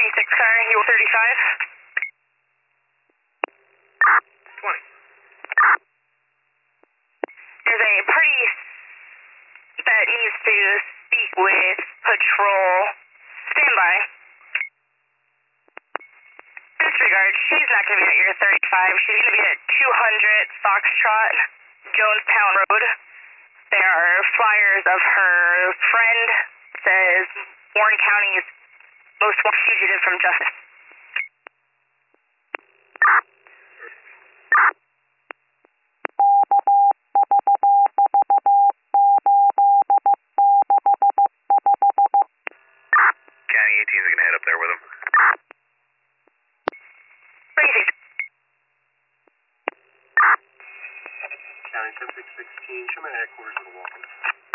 36 car, you 35. 20. There's a party that needs to speak with patrol. Standby. Disregard, she's not going to be at your 35. She's going to be at 200 Foxtrot, Jonestown Road. There are flyers of her friend. Says Warren County's most wanted fugitive from justice. County 18's going to head up there with him. Crazy. County 10616, show me headquarters of the Walker.